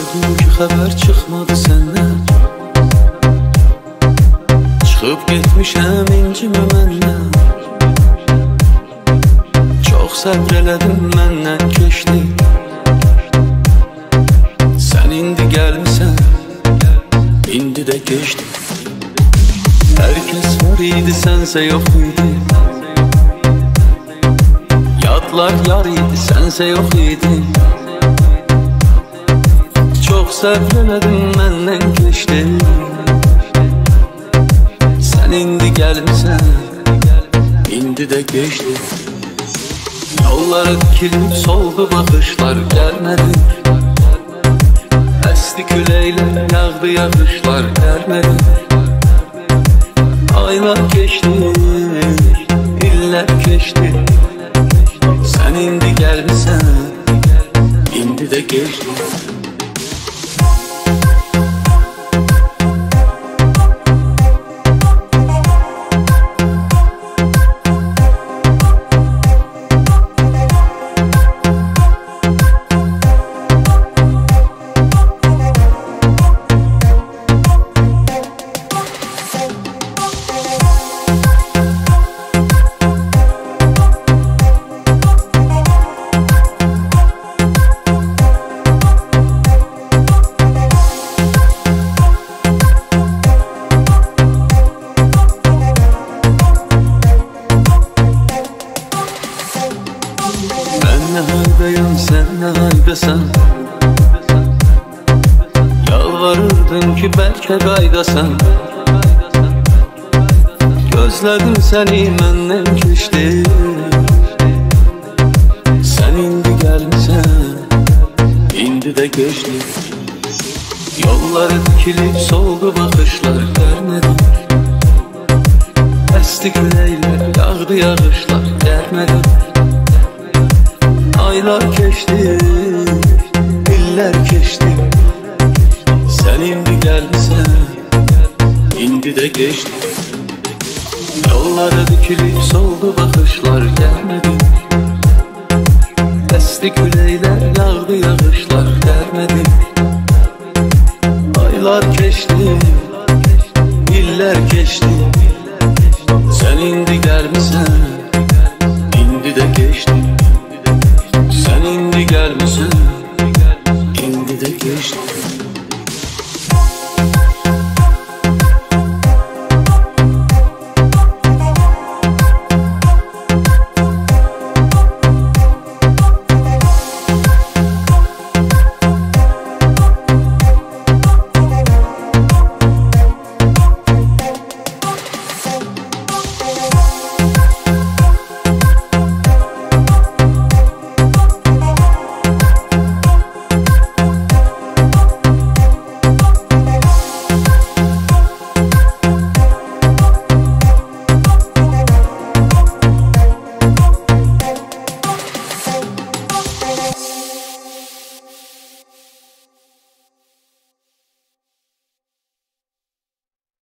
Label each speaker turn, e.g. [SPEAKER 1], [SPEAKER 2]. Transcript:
[SPEAKER 1] Gördüm ki xəbər çıxmadı səndən. Çıxıb getmişəm incimə məndən. Çox səbr elədim məndən keçdi. Sən indi gəlmisən, indi də keçdi. Hər kəs var idi, sənsə yox idi. Yadlar yar idi, sənsə yox idi. Çox səbr elədim məndən keçdi. Sən indi gəlmisən, indi də keçdi. Yolları dikilib soldu baxışlar, gəlmədi. Əsdi küləklər, yağdı yağışlar, gəlmədi. Aylar keçdi, illər keçdi. Sən indi gəlmisən, indi də keçdi. Mən nə haldayam, sən nə haldasan? Yalvarırdım ki bəlkə qaydasan. Gözlədim səni, məndən keçdi. Sən indi gəlmisən, indi də keçdi. Yolları dikilib soldu baxışlar, gəlmədi. Əsdi küləklər, yağdı yağışlar, gəlmədi. Aylar keçdi, illər keçdi. Sən indi gəlmisən, indi də keçdi. Yollara dikilib soldu baxışlar, gəlmədi. Əsdi küləklər, yağdı yağışlar, gəlmədi. Aylar keçdi, illər keçdi. Sən indi gəlmisən, indi də keçdi. Sən indi gəlmisən, indi də keçdi.